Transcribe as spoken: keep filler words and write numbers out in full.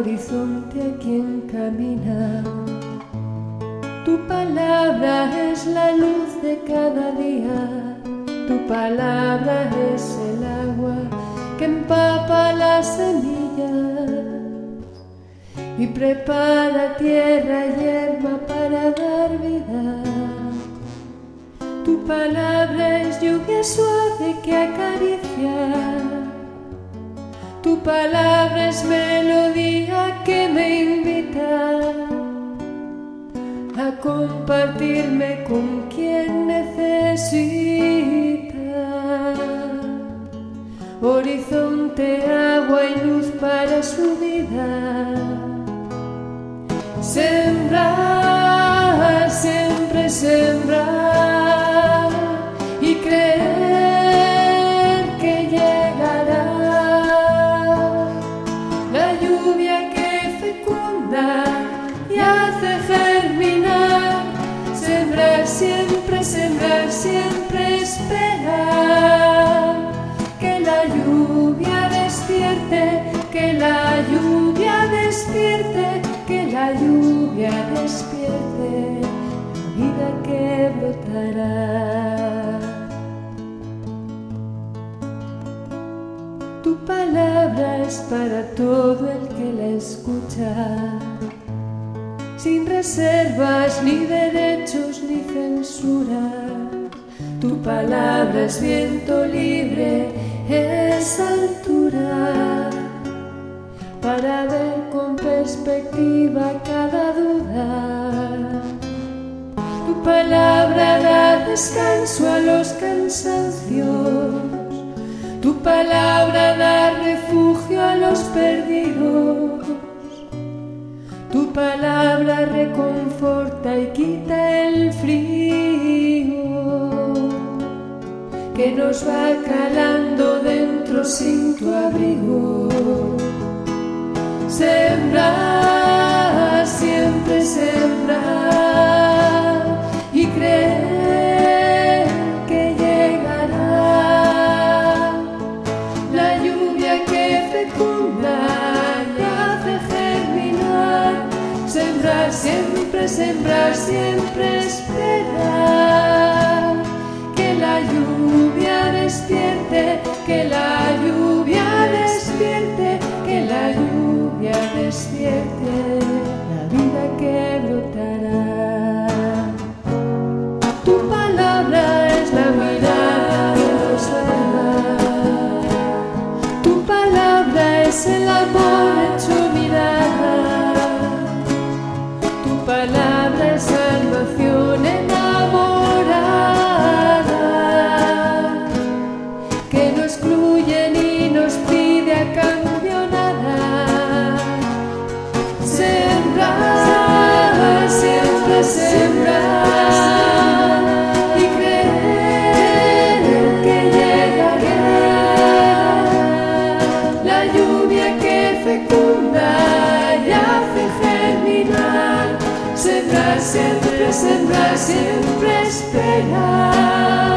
horizonte a quien camina. Tu palabra es la luz de cada día, tu palabra es el agua que empapa las semillas y prepara tierra y hierba para dar vida. Tu palabra es lluvia suave que acaricia, tu palabra es melodía que me invita a compartirme con quien necesita. Horizonte, agua y luz para su vida. Sembrar, siempre sembrar y creer que llegará la lluvia que fecunda y hace germinar. Sembrar, siempre sembrar, siempre esperar que la lluvia despierte, que la lluvia despierte, que la lluvia despierte la vida que brotará. Tu palabra es para todo el que la escucha, sin reservas ni derechos ni censura. Tu palabra es viento libre, es altura para ver con perspectiva cada duda. Tu palabra da descanso a los cansancios, tu palabra da refugio a los perdidos, tu palabra reconforta y quita el frío que nos va calando dentro sin tu abrigo. Sembrar, siempre sembrar y creer que llegará la lluvia que fecunda y hace germinar. Sembrar, siempre sembrar, siempre esperar que la lluvia despierte, que la lluvia despierte, que la lluvia despierte la vida que brotará. Tu palabra es la mirada que nos salva, tu palabra es el amor hecho mirada, tu palabra es salvación enamorada que no excluye ni nos pide a cambio nada. Sembrar, siempre sembrar y creer que llegará la lluvia que fecunda y hace germinar. Sembrar, siempre sembrar, siempre esperar